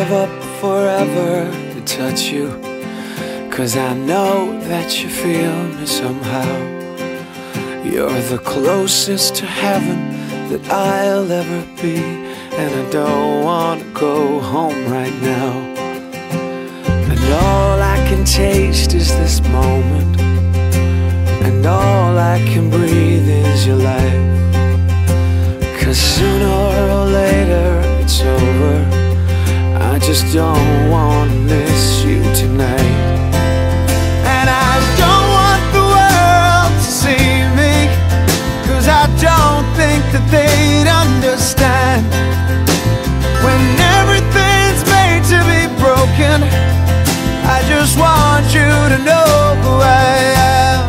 give up forever to touch you, 'cause I know that you feel me somehow. You're the closest to heaven that I'll ever be, and I don't want to go home right now. And all I can taste is this moment, and all I can breathe is your life. 'Cause sooner or later it's over. I just don't want to miss you tonight. And I don't want the world to see me, 'cause I don't think that they'd understand. When everything's made to be broken, I just want you to know who I am.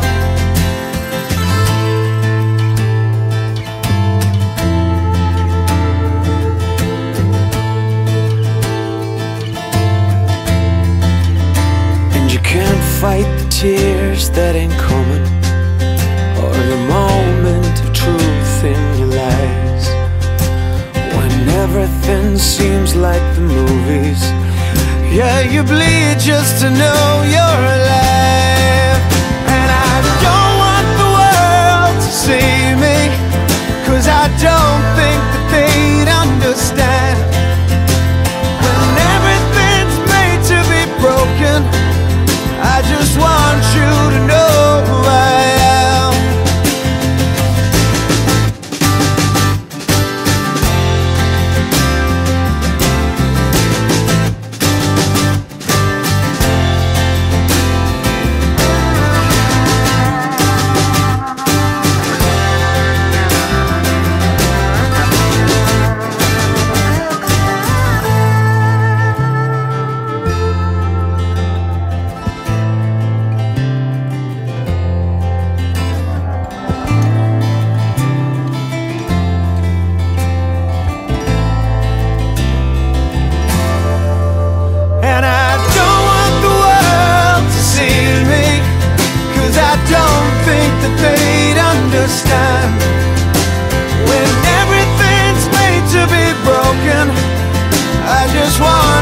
And you can't fight the tears that ain't coming, or the moment of truth in your lies. When everything seems like the movies, yeah, you bleed just to know you're alive. And I don't want the world to see me, 'cause I don't think that they'd understand. When everything's made to be broken, I just want you to know who I am. And I don't want the world to see me, 'cause I don't think that they'd understand. When everything's made to be broken, I just want